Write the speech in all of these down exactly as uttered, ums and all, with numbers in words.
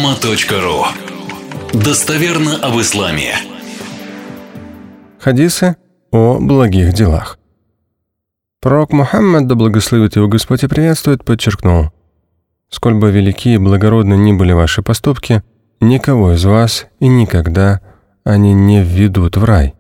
умма точка ру. Достоверно об исламе. Хадисы о благих делах. Пророк Мухаммад, да благословит его Господь и приветствует, подчеркнул: «Сколь бы велики и благородны ни были ваши поступки, никого из вас и никогда они не введут в рай».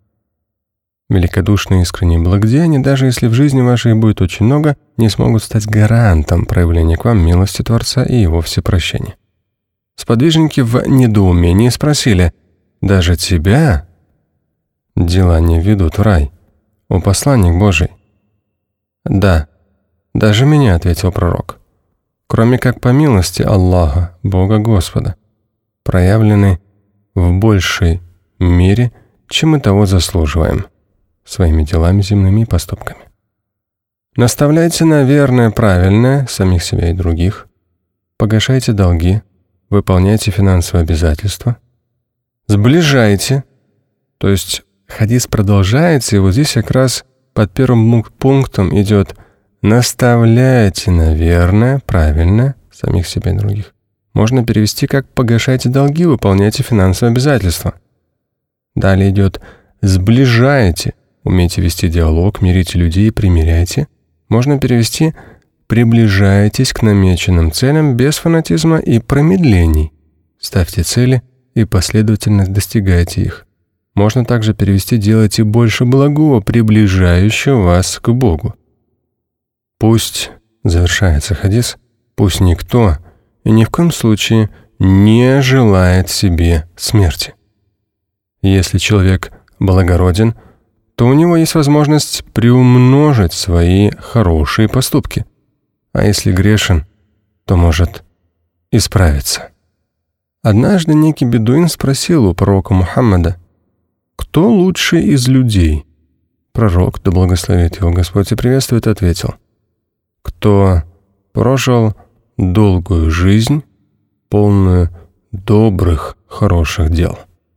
Великодушные искренние благодеяния, даже если в жизни вашей будет очень много, не смогут стать гарантом проявления к вам милости Творца и его всепрощения. Сподвижники в недоумении спросили: «Даже тебя дела не ведут в рай, о посланник Божий?» «Да, даже меня», — ответил пророк, «кроме как по милости Аллаха, Бога Господа, проявлены в большей мере, чем мы того заслуживаем, своими делами земными и поступками. Наставляйте на верное, правильное самих себя и других, погашайте долги, выполняйте финансовые обязательства, сближайте». То есть хадис продолжается, и вот здесь как раз под первым пунктом идет: «наставляйте на верное, правильное самих себя и других». Можно перевести как «погашайте долги, выполняйте финансовые обязательства». Далее идет: «сближайте», умейте вести диалог, мирите людей и примиряйте. Можно перевести: «приближайтесь к намеченным целям без фанатизма и промедлений, ставьте цели и последовательно достигайте их». Можно также перевести: «делайте больше благого, приближающего вас к Богу». Пусть, завершается хадис, пусть никто и ни в коем случае не желает себе смерти. Если человек благороден, то у него есть возможность приумножить свои хорошие поступки, а если грешен, то может исправиться. Однажды некий бедуин спросил у пророка Мухаммада: «Кто лучший из людей?» Пророк, да благословит его Господь и приветствует, ответил: «Кто прожил долгую жизнь, полную добрых, хороших дел».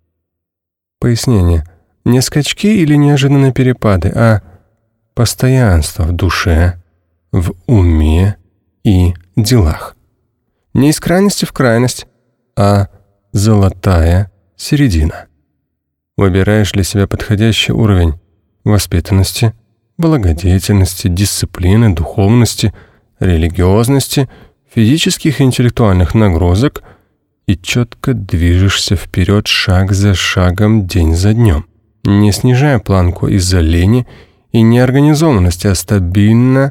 Пояснение. Не скачки или неожиданные перепады, а постоянство в душе, в уме и делах. Не из крайности в крайность, а золотая середина. Выбираешь для себя подходящий уровень воспитанности, благодетельности, дисциплины, духовности, религиозности, физических и интеллектуальных нагрузок и четко движешься вперед шаг за шагом, день за днем, не снижая планку из-за лени и неорганизованности, а стабильно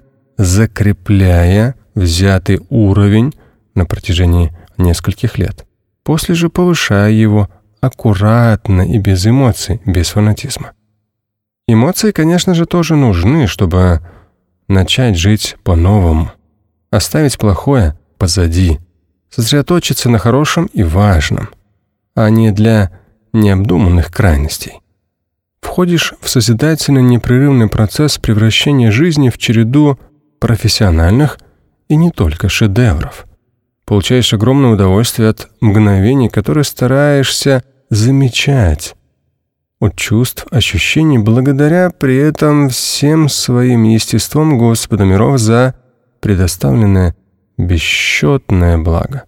закрепляя взятый уровень на протяжении нескольких лет. После же повышая его аккуратно и без эмоций, без фанатизма. Эмоции, конечно же, тоже нужны, чтобы начать жить по-новому, оставить плохое позади, сосредоточиться на хорошем и важном, а не для необдуманных крайностей. Входишь в созидательный непрерывный процесс превращения жизни в череду профессиональных и не только шедевров. Получаешь огромное удовольствие от мгновений, которые стараешься замечать, от чувств, ощущений, благодаря при этом всем своим естеством Господа миров за предоставленное бесчетное благо.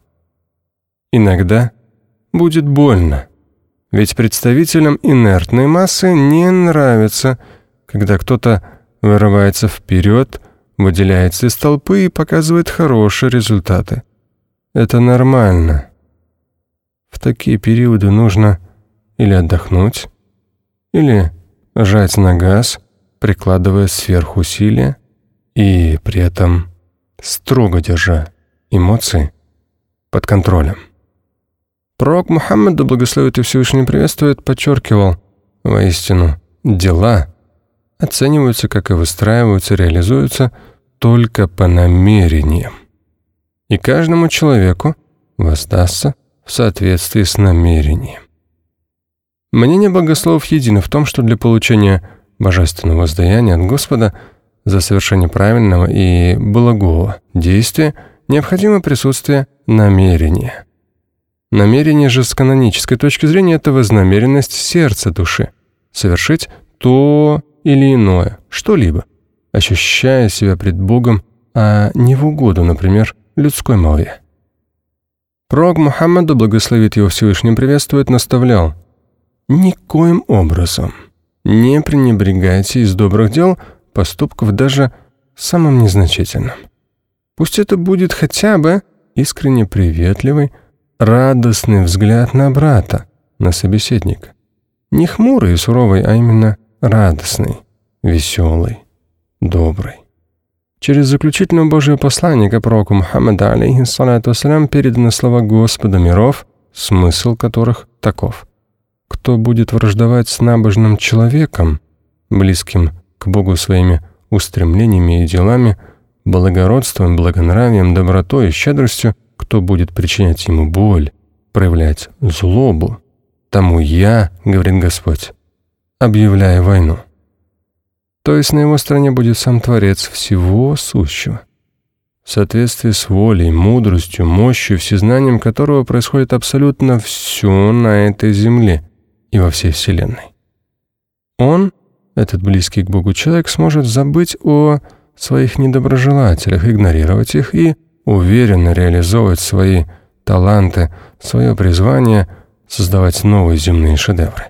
Иногда будет больно, ведь представителям инертной массы не нравится, когда кто-то вырывается вперед, выделяется из толпы и показывает хорошие результаты. Это нормально. В такие периоды нужно или отдохнуть, или жать на газ, прикладывая сверхусилия и при этом строго держа эмоции под контролем. Пророк Мухаммад, да благословит и Всевышний приветствует, подчеркивал: воистину, дела оцениваются, как и выстраиваются, реализуются только по намерениям. И каждому человеку воздастся в соответствии с намерением. Мнение богословов едино в том, что для получения божественного воздаяния от Господа за совершение правильного и благого действия необходимо присутствие намерения. Намерение же с канонической точки зрения – это вознамеренность сердца души совершить то или иное, что-либо, ощущая себя пред Богом, а не в угоду, например, людской молве. Пророк Мухаммад, да благословит его Всевышний, приветствует, наставлял: «Никоим образом не пренебрегайте из добрых дел поступков даже самым незначительным. Пусть это будет хотя бы искренне приветливый, радостный взгляд на брата, на собеседника. Не хмурый и суровый, а именно радостный, веселый, добрый». Через заключительное Божие послание к пророку Мухаммаду, алейхиссалату вассалям, переданы слова Господа миров, смысл которых таков: «Кто будет враждовать с набожным человеком, близким к Богу своими устремлениями и делами, благородством, благонравием, добротой и щедростью, кто будет причинять ему боль, проявлять злобу, тому я, говорит Господь, объявляю войну». То есть на его стороне будет сам Творец всего сущего, в соответствии с волей, мудростью, мощью, всезнанием которого происходит абсолютно все на этой земле и во всей Вселенной. Он, этот близкий к Богу человек, сможет забыть о своих недоброжелателях, игнорировать их и уверенно реализовывать свои таланты, свое призвание, создавать новые земные шедевры.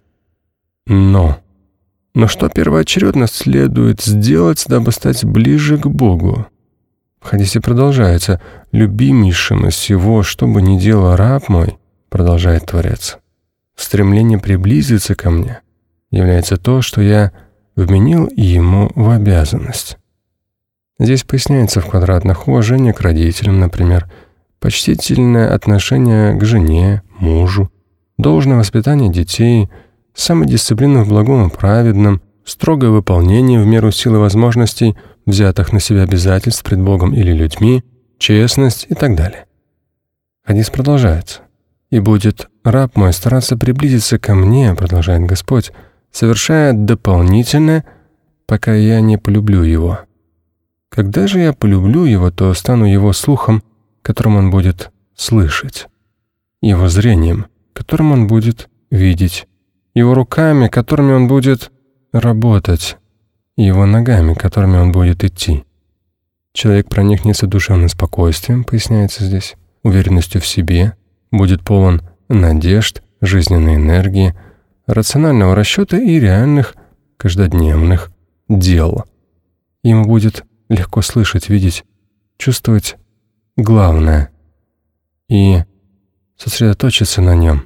Но... Но что первоочередно следует сделать, дабы стать ближе к Богу? В хадисе продолжается: «Любимейшим из всего, что бы ни делал раб мой, продолжает Творец, в стремлении приблизиться ко мне является то, что я вменил ему в обязанность». Здесь поясняется в квадратных уважение к родителям, например, почтительное отношение к жене, мужу, должное воспитание детей, самодисциплину в благом и праведном, строгое выполнение в меру сил и возможностей взятых на себя обязательств пред Богом или людьми, честность и так далее. Хадис продолжается: «И будет раб мой стараться приблизиться ко мне, продолжает Господь, совершая дополнительное, пока я не полюблю его. Когда же я полюблю его, то стану его слухом, которым он будет слышать, его зрением, которым он будет видеть, его руками, которыми он будет работать, и его ногами, которыми он будет идти. Человек проникнется душевным спокойствием», поясняется здесь, уверенностью в себе, будет полон надежд, жизненной энергии, рационального расчета и реальных каждодневных дел. Ему будет легко слышать, видеть, чувствовать главное и сосредоточиться на нем,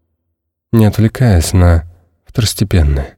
не отвлекаясь на второстепенное.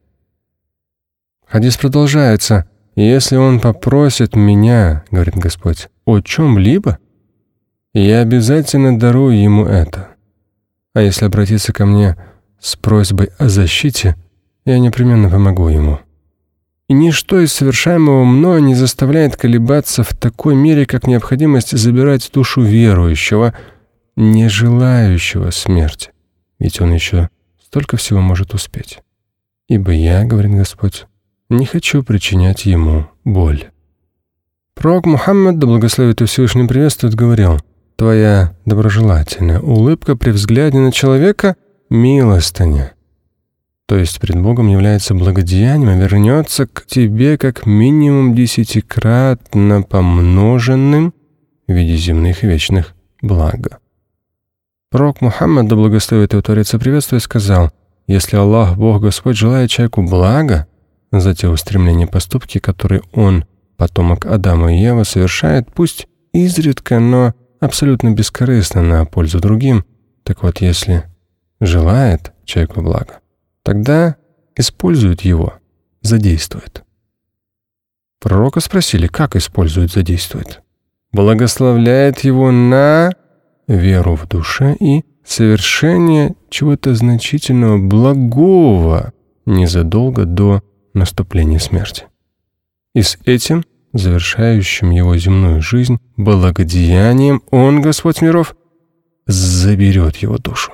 Хадис продолжается: «Если он попросит меня, — говорит Господь, — о чем-либо, я обязательно дарую ему это. А если обратиться ко мне с просьбой о защите, я непременно помогу ему. И ничто из совершаемого мною не заставляет колебаться в такой мере, как необходимость забирать душу верующего, не желающего смерти, ведь он еще столько всего может успеть. Ибо я, — говорит Господь, — не хочу причинять ему боль». Пророк Мухаммад, да благословит его Всевышний, приветствует, говорил: «Твоя доброжелательная улыбка при взгляде на человека — милостыня, то есть пред Богом является благодеянием, а вернется к тебе как минимум десятикратно помноженным в виде земных и вечных благ». Пророк Мухаммад, да благословит его Творец и приветствует, сказал: «Если Аллах, Бог Господь, желает человеку блага за те устремления и поступки, которые он, потомок Адама и Евы, совершает, пусть изредка, но абсолютно бескорыстно на пользу другим, так вот, если желает человеку блага, тогда использует его, задействует». Пророка спросили, как использует, задействует. «Благословляет его на веру в душе и совершение чего-то значительного благого незадолго до наступления смерти. И с этим, завершающим его земную жизнь, благодеянием он, Господь миров, заберет его душу».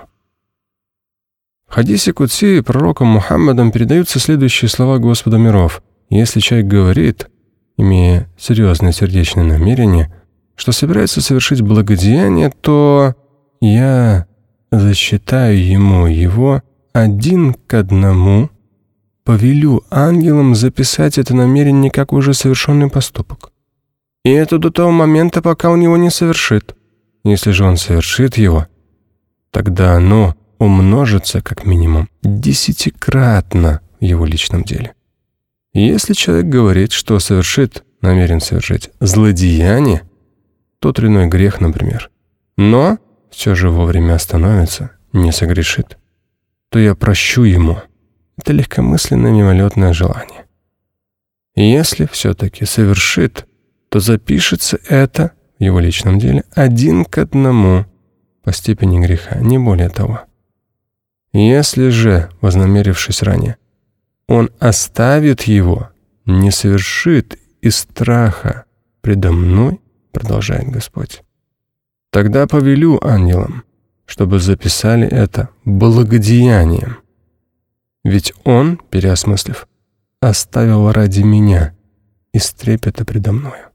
В хадисе Кудси пророком Мухаммадом передаются следующие слова Господа миров: «Если человек говорит, имея серьезное сердечное намерение, что собирается совершить благодеяние, то я засчитаю ему его один к одному, повелю ангелам записать это намерение как уже совершенный поступок. И это до того момента, пока он его не совершит. Если же он совершит его, тогда оно умножится как минимум десятикратно в его личном деле. Если человек говорит, что совершит, намерен совершить злодеяние, тот или иной грех, например, но все же вовремя остановится, не согрешит, то я прощу ему это легкомысленное мимолетное желание. И если все-таки совершит, то запишется это в его личном деле один к одному по степени греха, не более того. Если же, вознамерившись ранее, он оставит его, не совершит из страха предо мной, продолжает Господь, тогда повелю ангелам, чтобы записали это благодеянием. Ведь он, переосмыслив, оставил ради меня из трепета предо мною.